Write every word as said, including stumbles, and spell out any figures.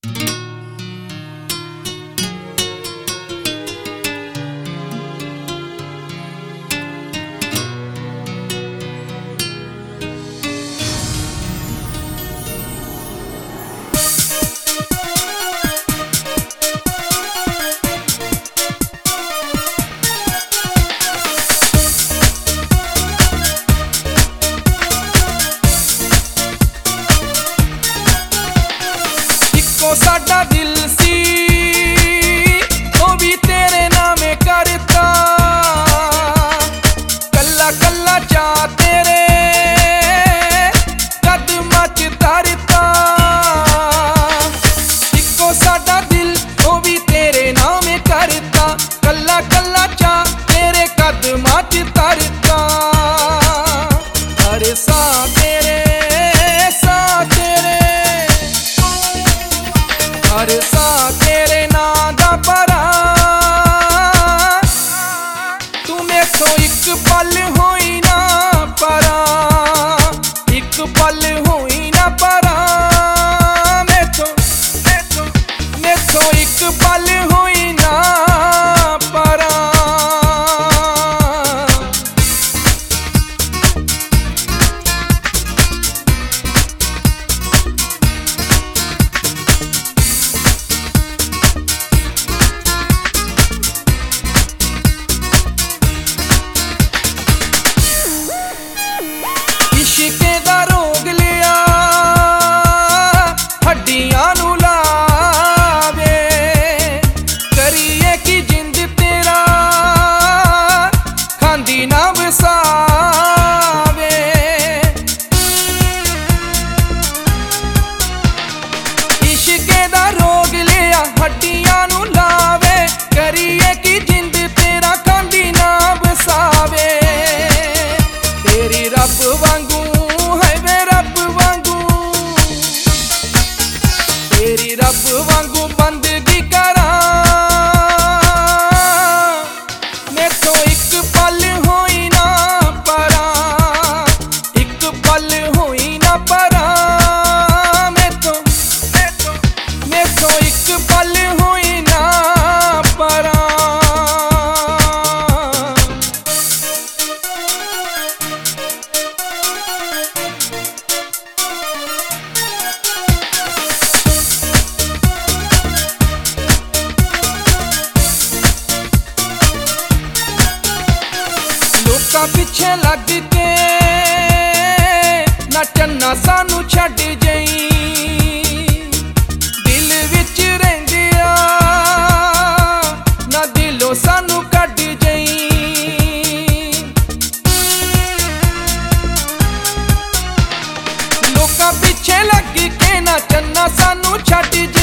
साडा दिल सी ओ भी तेरे नामे करता, कल्ला कल्ला चा तेरे कदमां च धरता। इक्को साडा दिल ओ भी तेरे नामे करता, कल्ला कल्ला चा तेरे कदमां च धरता। हर सा तेरे सा तेरे हर सा तेरे नां दा भरा, तू मेथों इक पल होई ना परा, इक पल होई ना परा। मेथों मेथों मेथों इक पल होई ना परा। इश्के दा रोग लिया हड्डियां नू लावे, करिए की जिंद तेरा खांदी ना वसावे। इश्के दा रोग लिया हड्डियां नू लावे, करिए की जिंद तेरा खांदी ना वसावे। तेरी रब वांगू तेरी रब वांगू बंदगी करा, मेथों एक पल होई ना परा, एक पल होई ना परा। मेथों मेथों मेथों एक पल होई ना परा। लोकां पिछे लग के नचना सानू छड्ड जई, दिल विच रहिंदिया ना दिलों सानू कढ जई। लोकां पिछे लग के नचना सानू छड्ड जई।